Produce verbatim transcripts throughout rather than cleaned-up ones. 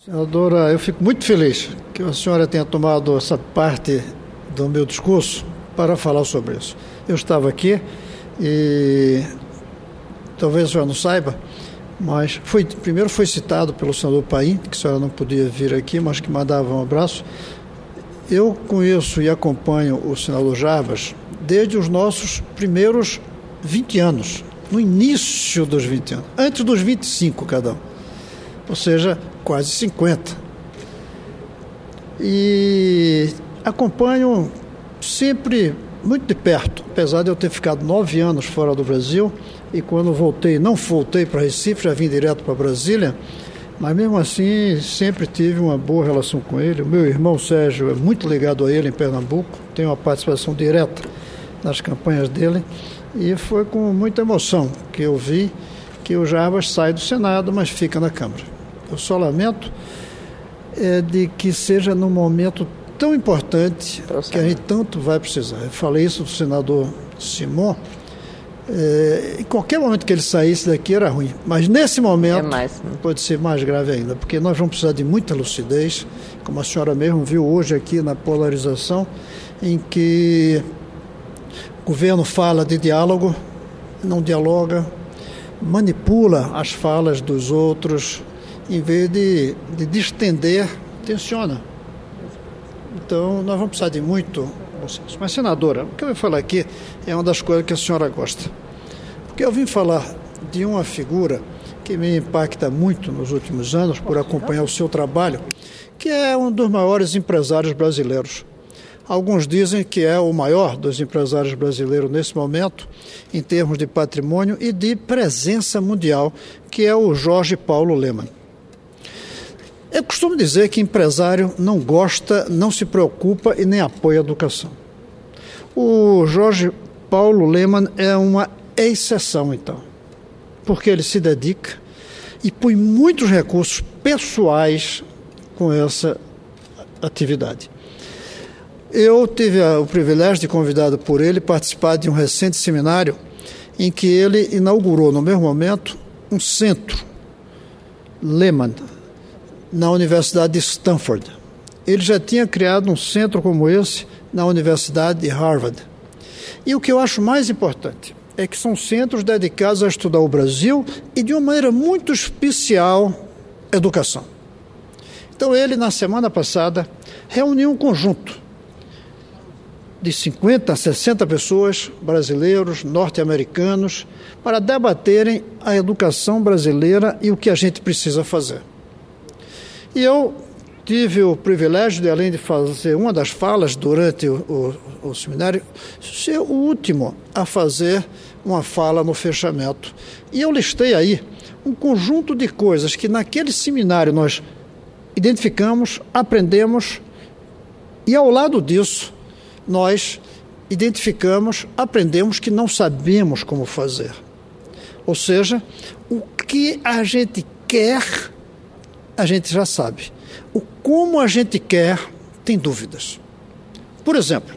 Senadora, eu fico muito feliz que a senhora tenha tomado essa parte do meu discurso para falar sobre isso. Eu estava aqui e talvez a senhora não saiba, mas foi, primeiro foi citado pelo senador Paim, que a senhora não podia vir aqui, mas que mandava um abraço. Eu conheço e acompanho o senador Jarbas desde os nossos primeiros vinte anos, no início dos vinte anos, antes dos vinte e cinco cada um, ou seja, quase cinquenta. E acompanho sempre muito de perto, apesar de eu ter ficado nove anos fora do Brasil, e quando voltei, não voltei para Recife, já vim direto para Brasília, mas mesmo assim sempre tive uma boa relação com ele. O meu irmão Sérgio é muito ligado a ele em Pernambuco, tem uma participação direta nas campanhas dele, e foi com muita emoção que eu vi que o Jarbas sai do Senado, mas fica na Câmara. Eu só lamento é, de que seja num momento tão importante que a gente tanto vai precisar. Eu falei isso do senador Simon. É, em qualquer momento que ele saísse daqui era ruim, mas nesse momento é mais, né? Pode ser mais grave ainda, porque nós vamos precisar de muita lucidez, como a senhora mesmo viu hoje aqui na polarização, em que o governo fala de diálogo, não dialoga, manipula as falas dos outros, em vez de, de distender, tensiona. Então, nós vamos precisar de muito. Mas, senadora, o que eu vou falar aqui é uma das coisas que a senhora gosta. Porque eu vim falar de uma figura que me impacta muito nos últimos anos, por acompanhar o seu trabalho, que é um dos maiores empresários brasileiros. Alguns dizem que é o maior dos empresários brasileiros nesse momento, em termos de patrimônio e de presença mundial, que é o Jorge Paulo Lemann. Eu costumo dizer que empresário não gosta, não se preocupa e nem apoia a educação. O Jorge Paulo Lemann é uma exceção, então, porque ele se dedica e põe muitos recursos pessoais com essa atividade. Eu tive o privilégio de, convidado por ele, participar de um recente seminário em que ele inaugurou, no mesmo momento, um centro Lemann, na Universidade de Stanford. Ele já tinha criado um centro como esse na Universidade de Harvard. E o que eu acho mais importante é que são centros dedicados a estudar o Brasil e, de uma maneira muito especial, educação. Então, ele, na semana passada, reuniu um conjunto de cinquenta a sessenta pessoas, brasileiros, norte-americanos, para debaterem a educação brasileira e o que a gente precisa fazer. E eu tive o privilégio de, além de fazer uma das falas durante o, o, o seminário, ser o último a fazer uma fala no fechamento. E eu listei aí um conjunto de coisas que naquele seminário nós identificamos, aprendemos, e ao lado disso nós identificamos, aprendemos que não sabemos como fazer. Ou seja, o que a gente quer, a gente já sabe. O como a gente quer, tem dúvidas. Por exemplo,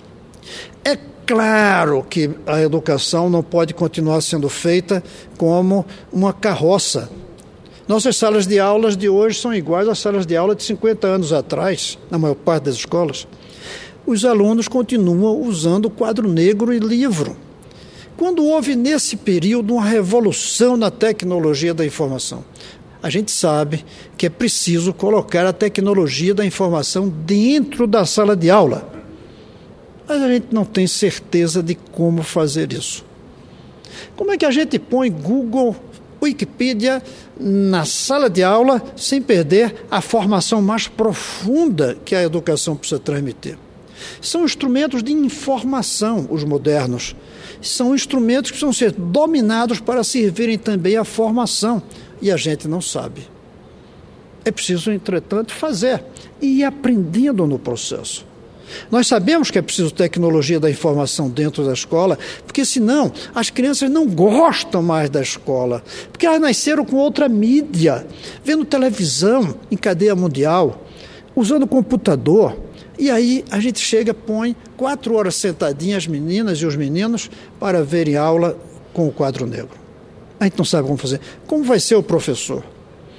é claro que a educação não pode continuar sendo feita como uma carroça. Nossas salas de aulas de hoje são iguais às salas de aula de cinquenta anos atrás, na maior parte das escolas. Os alunos continuam usando quadro negro e livro. Quando houve nesse período uma revolução na tecnologia da informação, a gente sabe que é preciso colocar a tecnologia da informação dentro da sala de aula. Mas a gente não tem certeza de como fazer isso. Como é que a gente põe Google, Wikipedia na sala de aula sem perder a formação mais profunda que a educação precisa transmitir? São instrumentos de informação, os modernos. São instrumentos que precisam ser dominados para servirem também à formação. E a gente não sabe. É preciso, entretanto, fazer e ir aprendendo no processo. Nós sabemos que é preciso tecnologia da informação dentro da escola, porque senão as crianças não gostam mais da escola, porque elas nasceram com outra mídia, vendo televisão em cadeia mundial, usando computador. E aí a gente chega, põe quatro horas sentadinhas as meninas e os meninos para verem aula com o quadro negro. A gente não sabe como fazer. Como vai ser o professor?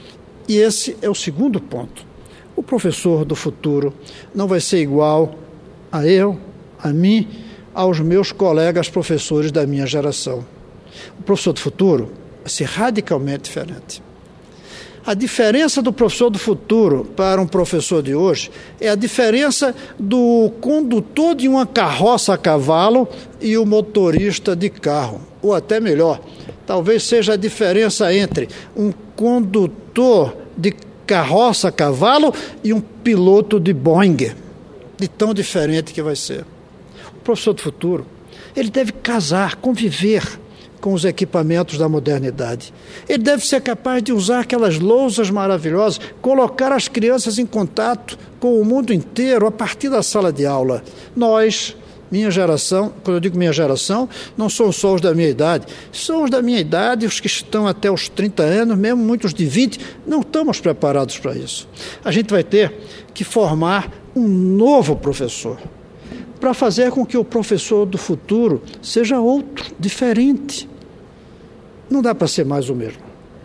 E esse é o segundo ponto. O professor do futuro não vai ser igual a eu, a mim, aos meus colegas professores da minha geração. O professor do futuro vai ser radicalmente diferente. A diferença do professor do futuro para um professor de hoje é a diferença do condutor de uma carroça a cavalo e o motorista de carro. Ou até melhor, talvez seja a diferença entre um condutor de carroça a cavalo e um piloto de Boeing. De tão diferente que vai ser. O professor do futuro, ele deve casar, conviver com os equipamentos da modernidade. Ele deve ser capaz de usar aquelas lousas maravilhosas, colocar as crianças em contato com o mundo inteiro a partir da sala de aula. Nós, minha geração, quando eu digo minha geração, não são só os da minha idade, são os da minha idade, os que estão até os trinta anos, mesmo muitos de vinte, não estamos preparados para isso. A gente vai ter que formar um novo professor, para fazer com que o professor do futuro seja outro, diferente. Não dá para ser mais o mesmo.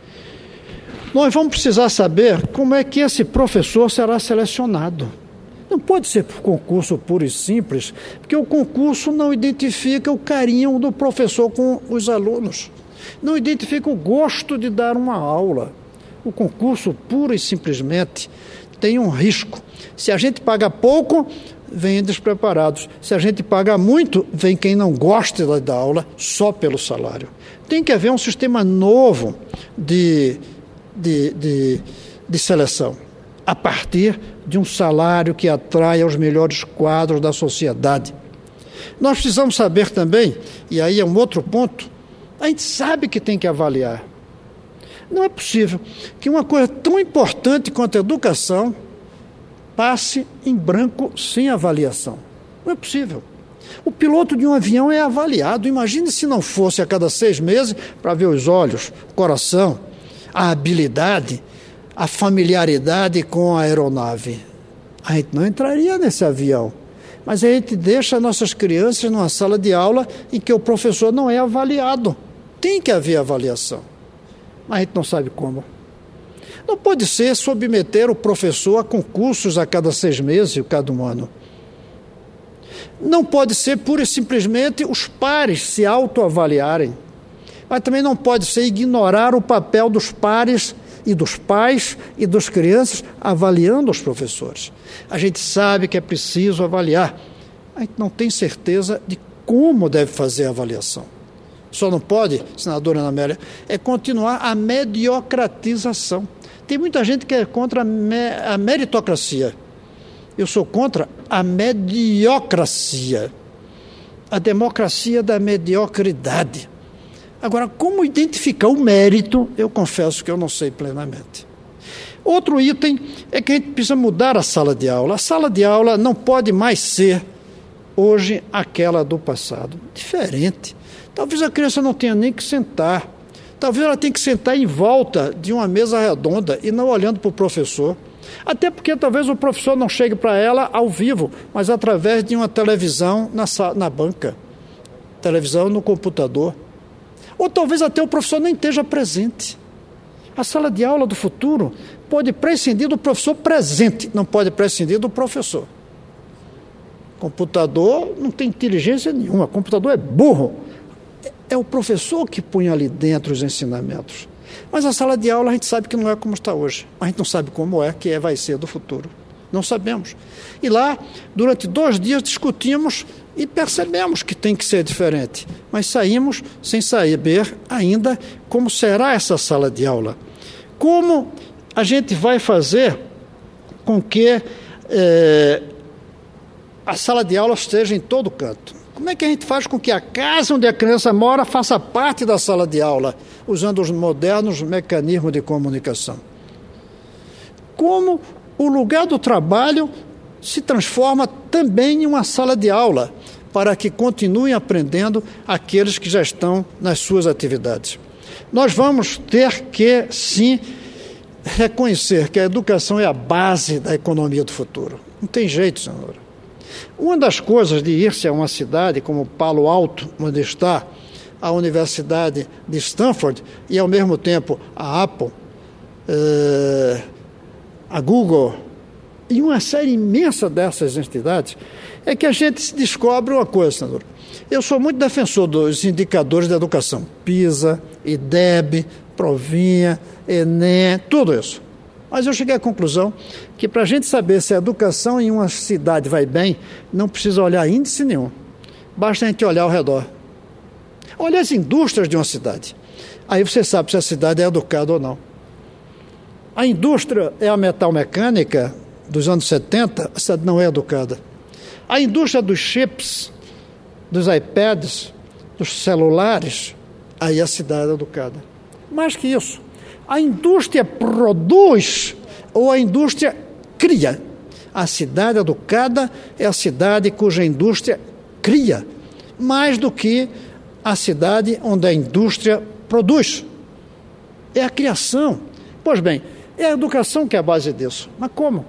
Nós vamos precisar saber como é que esse professor será selecionado. Não pode ser por concurso puro e simples, porque o concurso não identifica o carinho do professor com os alunos, não identifica o gosto de dar uma aula. O concurso, puro e simplesmente, tem um risco. Se a gente paga pouco, vem despreparados. Se a gente paga muito, vem quem não gosta da aula só pelo salário. Tem que haver um sistema novo de, de, de, de seleção, a partir de um salário que atraia os melhores quadros da sociedade. Nós precisamos saber também, e aí é um outro ponto, a gente sabe que tem que avaliar. Não é possível que uma coisa tão importante quanto a educação passe em branco sem avaliação. Não é possível. O piloto de um avião é avaliado. Imagine se não fosse a cada seis meses para ver os olhos, o coração, a habilidade, a familiaridade com a aeronave. A gente não entraria nesse avião. Mas a gente deixa nossas crianças numa sala de aula em que o professor não é avaliado. Tem que haver avaliação. Mas a gente não sabe como. Não pode ser submeter o professor a concursos a cada seis meses e cada um ano. Não pode ser pura e simplesmente os pares se autoavaliarem. Mas também não pode ser ignorar o papel dos pares e dos pais e das crianças avaliando os professores. A gente sabe que é preciso avaliar. A gente não tem certeza de como deve fazer a avaliação. Só não pode, senadora Ana Amélia, é continuar a mediocratização. Tem muita gente que é contra a, me, a meritocracia. Eu sou contra a mediocracia, a democracia da mediocridade. Agora, como identificar o mérito, eu confesso que eu não sei plenamente. Outro item é que a gente precisa mudar a sala de aula. A sala de aula não pode mais ser, hoje, aquela do passado. Diferente. Talvez a criança não tenha nem que sentar. Talvez ela tenha que sentar em volta de uma mesa redonda e não olhando para o professor. Até porque talvez o professor não chegue para ela ao vivo, mas através de uma televisão na, na banca, televisão no computador. Ou talvez até o professor nem esteja presente. A sala de aula do futuro pode prescindir do professor presente, não pode prescindir do professor. Computador não tem inteligência nenhuma, computador é burro. É o professor que põe ali dentro os ensinamentos. Mas a sala de aula a gente sabe que não é como está hoje. A gente não sabe como é que é, vai ser do futuro. Não sabemos. E lá, durante dois dias, discutimos e percebemos que tem que ser diferente. Mas saímos sem saber ainda como será essa sala de aula. Como a gente vai fazer com que eh, a sala de aula esteja em todo canto. Como é que a gente faz com que a casa onde a criança mora faça parte da sala de aula, usando os modernos mecanismos de comunicação? Como o lugar do trabalho se transforma também em uma sala de aula, para que continuem aprendendo aqueles que já estão nas suas atividades. Nós vamos ter que, sim, reconhecer que a educação é a base da economia do futuro. Não tem jeito, senhora. Uma das coisas de ir-se a uma cidade como Palo Alto, onde está a Universidade de Stanford e, ao mesmo tempo, a Apple, eh, a Google e uma série imensa dessas entidades, é que a gente descobre uma coisa, senador. Eu sou muito defensor dos indicadores da educação, PISA, IDEB, Provinha, Enem, tudo isso. Mas eu cheguei à conclusão que para a gente saber se a educação em uma cidade vai bem, não precisa olhar índice nenhum. Basta a gente olhar ao redor. Olha as indústrias de uma cidade. Aí você sabe se a cidade é educada ou não. A indústria é a metalmecânica dos anos setenta, a cidade não é educada. A indústria dos chips, dos iPads, dos celulares, aí a cidade é educada. Mais que isso, a indústria produz ou a indústria cria. A cidade educada é a cidade cuja indústria cria, mais do que a cidade onde a indústria produz. É a criação. Pois bem, é a educação que é a base disso. Mas como?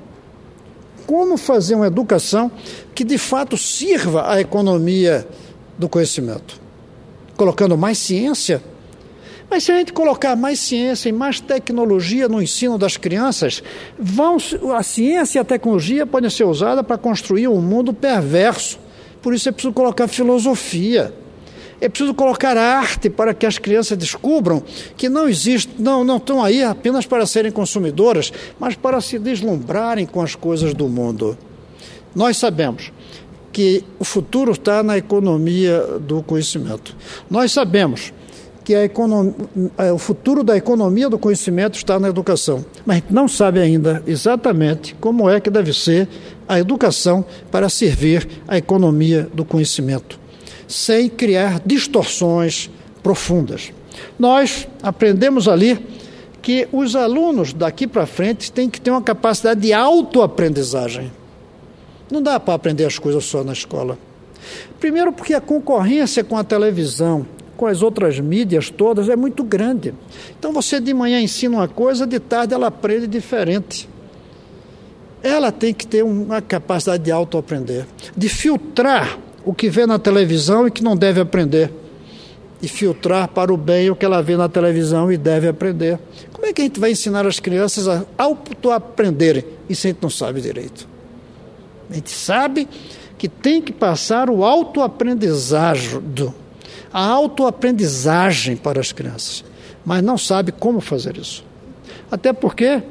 Como fazer uma educação que de fato sirva à economia do conhecimento? Colocando mais ciência. Mas se a gente colocar mais ciência e mais tecnologia no ensino das crianças, vão, a ciência e a tecnologia podem ser usadas para construir um mundo perverso. Por isso é preciso colocar filosofia. É preciso colocar arte para que as crianças descubram que não existe, não, não estão aí apenas para serem consumidoras, mas para se deslumbrarem com as coisas do mundo. Nós sabemos que o futuro está na economia do conhecimento. Nós sabemos que a economia, o futuro da economia do conhecimento está na educação, mas a gente não sabe ainda exatamente como é que deve ser a educação para servir à economia do conhecimento, sem criar distorções profundas. Nós aprendemos ali que os alunos daqui para frente têm que ter uma capacidade de autoaprendizagem. Não dá para aprender as coisas só na escola. Primeiro porque a concorrência com a televisão, com as outras mídias todas, é muito grande. Então você de manhã ensina uma coisa, de tarde ela aprende diferente. Ela tem que ter uma capacidade de autoaprender, de filtrar o que vê na televisão e que não deve aprender, e filtrar para o bem o que ela vê na televisão e deve aprender. Como é que a gente vai ensinar as crianças a autoaprenderem isso a gente não sabe direito? A gente sabe que tem que passar o autoaprendizagem, a autoaprendizagem para as crianças, mas não sabe como fazer isso. Até porque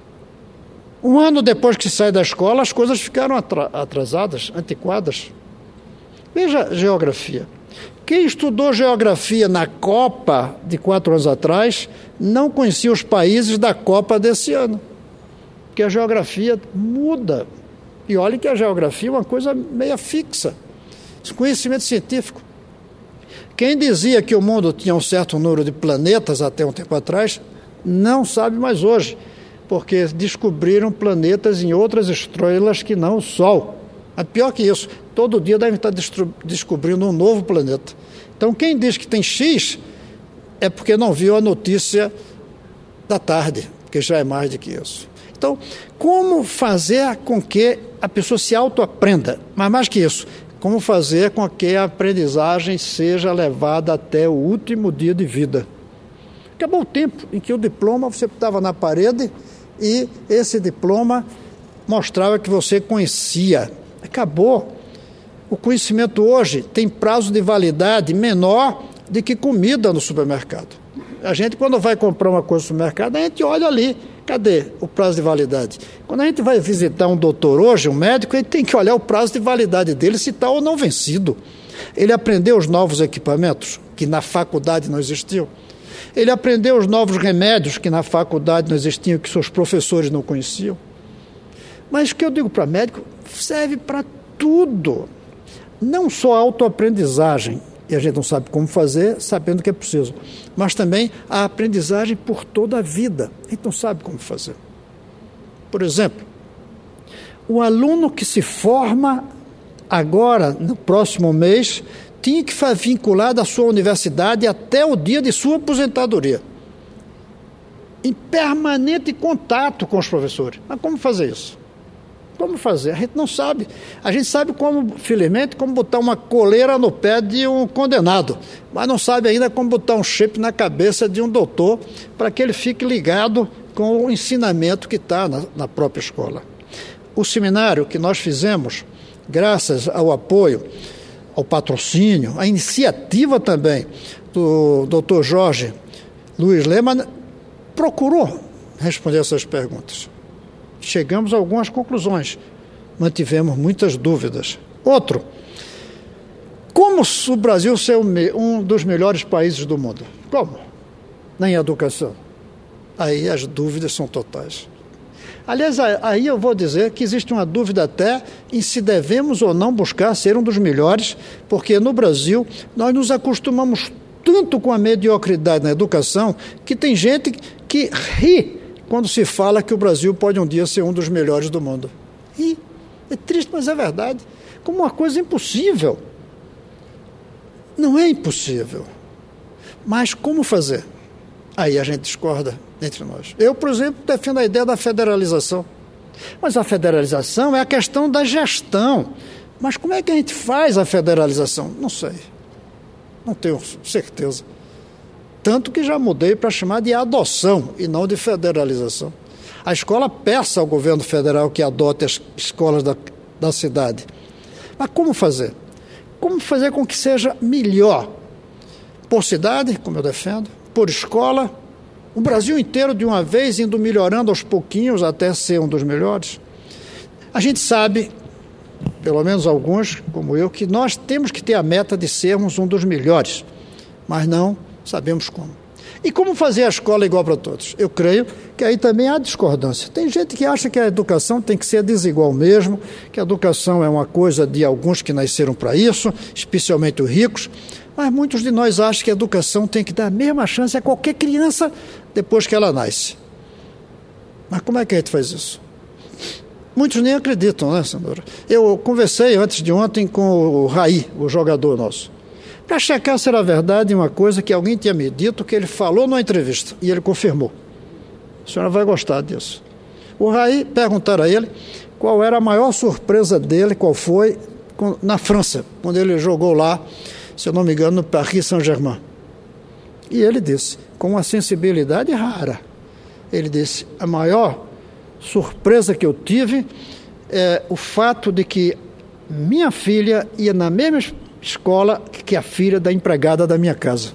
um ano depois que sai da escola, as coisas ficaram atrasadas, antiquadas. Veja geografia. Quem estudou geografia na Copa de quatro anos atrás não conhecia os países da Copa desse ano, porque a geografia muda. E olha que a geografia é uma coisa meio fixa, conhecimento científico. Quem dizia que o mundo tinha um certo número de planetas até um tempo atrás, não sabe mais hoje, porque descobriram planetas em outras estrelas que não o Sol. É pior que isso, todo dia devem estar descobrindo um novo planeta. Então, quem diz que tem X é porque não viu a notícia da tarde, porque já é mais do que isso. Então, como fazer com que a pessoa se autoaprenda? Mas mais que isso, como fazer com que a aprendizagem seja levada até o último dia de vida? Acabou o tempo em que o diploma você estava na parede e esse diploma mostrava que você conhecia. Acabou. O conhecimento hoje tem prazo de validade menor do que comida no supermercado. A gente, quando vai comprar uma coisa no supermercado, a gente olha ali, cadê o prazo de validade? Quando a gente vai visitar um doutor hoje, um médico, ele tem que olhar o prazo de validade dele, se está ou não vencido. Ele aprendeu os novos equipamentos, que na faculdade não existiam. Ele aprendeu os novos remédios, que na faculdade não existiam, que seus professores não conheciam. Mas o que eu digo para médico serve para tudo. Não só a autoaprendizagem, e a gente não sabe como fazer, sabendo que é preciso, mas também a aprendizagem por toda a vida. A gente não sabe como fazer. Por exemplo, o aluno que se forma agora, no próximo mês, tinha que ficar vinculado à sua universidade até o dia de sua aposentadoria, em permanente contato com os professores. Mas como fazer isso? Como fazer? A gente não sabe. A gente sabe como, felizmente, como botar uma coleira no pé de um condenado, mas não sabe ainda como botar um chip na cabeça de um doutor para que ele fique ligado com o ensinamento que está na, na própria escola. O seminário que nós fizemos, graças ao apoio, ao patrocínio, à iniciativa também do doutor Jorge Luiz Lema, procurou responder essas perguntas. Chegamos a algumas conclusões, mantivemos muitas dúvidas. Outro, como o Brasil ser um dos melhores países do mundo? Como? Na educação. Aí as dúvidas são totais. Aliás, aí eu vou dizer que existe uma dúvida até em se devemos ou não buscar ser um dos melhores, porque no Brasil nós nos acostumamos tanto com a mediocridade na educação que tem gente que ri quando se fala que o Brasil pode um dia ser um dos melhores do mundo. E é triste, mas é verdade. Como uma coisa impossível. Não é impossível. Mas como fazer? Aí a gente discorda entre nós. Eu, por exemplo, defendo a ideia da federalização. Mas a federalização é a questão da gestão. Mas como é que a gente faz a federalização? Não sei. Não tenho certeza. Tanto que já mudei para chamar de adoção e não de federalização. A escola peça ao governo federal que adote as escolas da, da cidade. Mas como fazer? Como fazer com que seja melhor? Por cidade, como eu defendo, por escola, o Brasil inteiro de uma vez indo melhorando aos pouquinhos até ser um dos melhores. A gente sabe, pelo menos alguns, como eu, que nós temos que ter a meta de sermos um dos melhores, mas não sabemos como. E como fazer a escola igual para todos? Eu creio que aí também há discordância. Tem gente que acha que a educação tem que ser desigual mesmo, que a educação é uma coisa de alguns que nasceram para isso, especialmente os ricos, mas muitos de nós acham que a educação tem que dar a mesma chance a qualquer criança depois que ela nasce. Mas como é que a gente faz isso? Muitos nem acreditam, né, senhora? Eu conversei antes de ontem com o Raí, o jogador nosso, para checar se era verdade uma coisa que alguém tinha me dito, que ele falou numa entrevista, e ele confirmou. A senhora vai gostar disso. O Raí, perguntaram a ele qual era a maior surpresa dele, qual foi, na França, quando ele jogou lá, se eu não me engano, no Paris Saint-Germain. E ele disse, com uma sensibilidade rara, ele disse, a maior surpresa que eu tive é o fato de que minha filha ia na mesma escola que a filha da empregada da minha casa.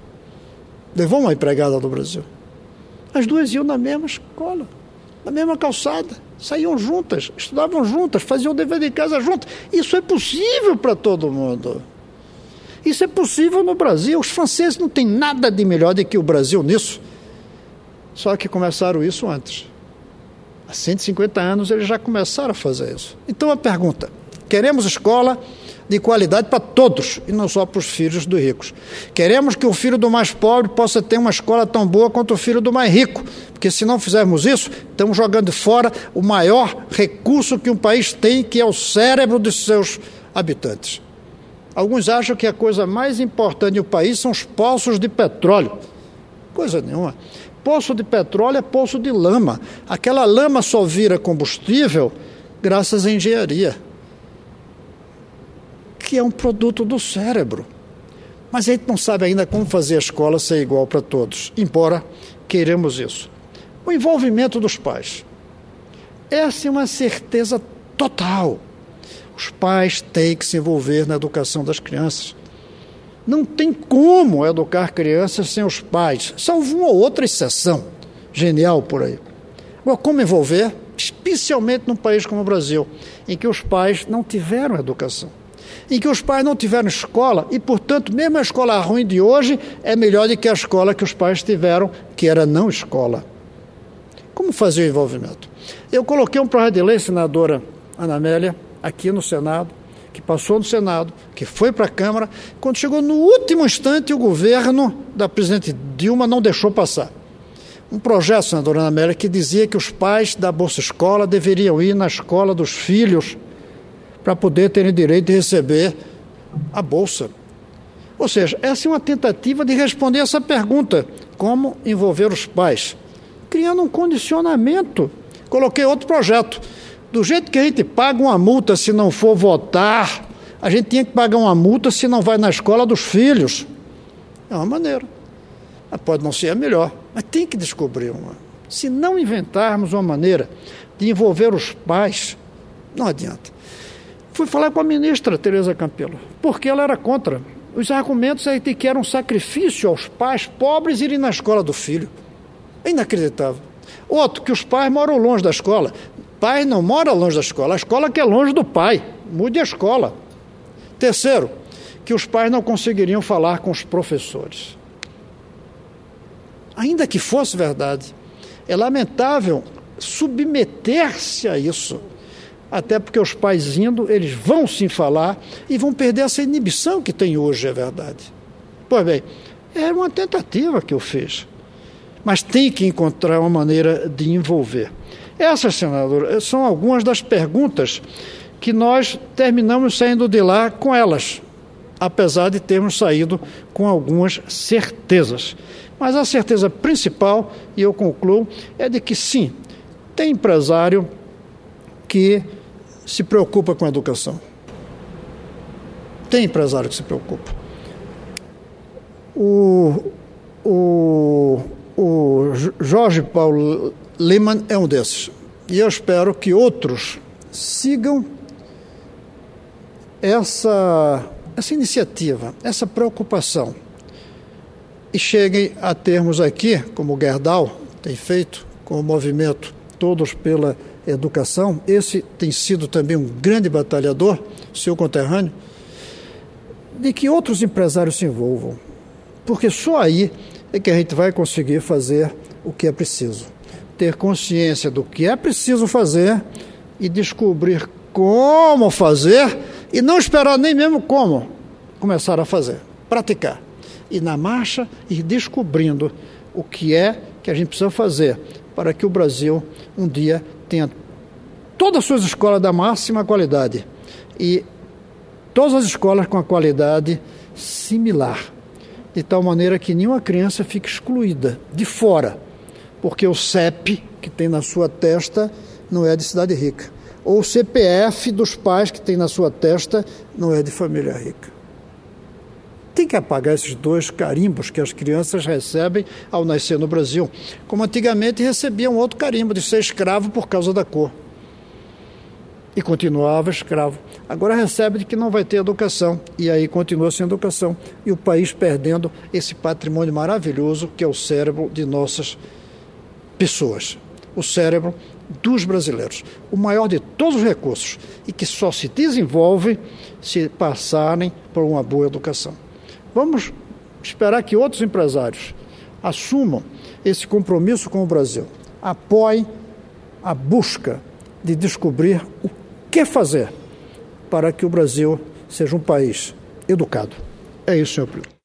Levou uma empregada do Brasil. As duas iam na mesma escola, na mesma calçada, saíam juntas, estudavam juntas, faziam o dever de casa juntas. Isso é possível para todo mundo. Isso é possível no Brasil. Os franceses não têm nada de melhor do que o Brasil nisso. Só que começaram isso antes. Há cento e cinquenta anos eles já começaram a fazer isso. Então a pergunta, queremos escola de qualidade para todos, e não só para os filhos dos ricos. Queremos que o filho do mais pobre possa ter uma escola tão boa quanto o filho do mais rico, porque se não fizermos isso, estamos jogando fora o maior recurso que um país tem, que é o cérebro dos seus habitantes. Alguns acham que a coisa mais importante do país são os poços de petróleo. Coisa nenhuma. Poço de petróleo é poço de lama. Aquela lama só vira combustível graças à engenharia, que é um produto do cérebro. Mas a gente não sabe ainda como fazer a escola ser igual para todos, embora queiramos isso. O envolvimento dos pais. Essa é uma certeza total. Os pais têm que se envolver na educação das crianças. Não tem como educar crianças sem os pais, salvo uma ou outra exceção genial por aí. Agora, como envolver? Especialmente num país como o Brasil, em que os pais não tiveram educação, em que os pais não tiveram escola e, portanto, mesmo a escola ruim de hoje é melhor do que a escola que os pais tiveram, que era não escola. Como fazer o envolvimento? Eu coloquei um projeto de lei, senadora Ana Amélia, aqui no Senado, que passou no Senado, que foi para a Câmara. Quando chegou no último instante, o governo da presidente Dilma não deixou passar. Um projeto, senadora Ana Amélia, que dizia que os pais da Bolsa Escola deveriam ir na escola dos filhos para poder terem direito de receber a Bolsa. Ou seja, essa é uma tentativa de responder essa pergunta, como envolver os pais, criando um condicionamento. Coloquei outro projeto. Do jeito que a gente paga uma multa se não for votar, a gente tinha que pagar uma multa se não vai na escola dos filhos. É uma maneira. Pode não ser a melhor, mas tem que descobrir uma. Se não inventarmos uma maneira de envolver os pais, não adianta. Fui falar com a ministra Tereza Campelo, porque ela era contra. Os argumentos é de que era um sacrifício aos pais pobres irem na escola do filho. É inacreditável. Outro, que os pais moram longe da escola. Pai não mora longe da escola, a escola que é longe do pai. Mude a escola. Terceiro, que os pais não conseguiriam falar com os professores. Ainda que fosse verdade, é lamentável submeter-se a isso. Até porque os pais indo, eles vão sim falar e vão perder essa inibição que tem hoje, é verdade. Pois bem, era uma tentativa que eu fiz. Mas tem que encontrar uma maneira de envolver. Essas, senadora, são algumas das perguntas que nós terminamos saindo de lá com elas, apesar de termos saído com algumas certezas. Mas a certeza principal, e eu concluo, é de que sim, tem empresário que se preocupa com a educação. Tem empresário que se preocupa. O, o, o Jorge Paulo Lemann é um desses. E eu espero que outros sigam essa, essa iniciativa, essa preocupação. E cheguem a termos aqui, como o Gerdau tem feito, com o movimento Todos pela Educação, esse tem sido também um grande batalhador, seu conterrâneo, de que outros empresários se envolvam. Porque só aí é que a gente vai conseguir fazer o que é preciso. Ter consciência do que é preciso fazer e descobrir como fazer e não esperar nem mesmo como começar a fazer, praticar. E na marcha ir descobrindo o que é que a gente precisa fazer para que o Brasil um dia tenha todas as suas escolas da máxima qualidade e todas as escolas com a qualidade similar, de tal maneira que nenhuma criança fique excluída de fora, porque o C E P que tem na sua testa não é de cidade rica, ou o C P F dos pais que tem na sua testa não é de família rica. Tem que apagar esses dois carimbos que as crianças recebem ao nascer no Brasil, como antigamente recebiam outro carimbo de ser escravo por causa da cor. E continuava escravo. Agora recebe de que não vai ter educação, e aí continua sem educação, e o país perdendo esse patrimônio maravilhoso que é o cérebro de nossas pessoas, o cérebro dos brasileiros, o maior de todos os recursos, e que só se desenvolve se passarem por uma boa educação. Vamos esperar que outros empresários assumam esse compromisso com o Brasil, apoiem a busca de descobrir o que fazer para que o Brasil seja um país educado. É isso, senhor presidente.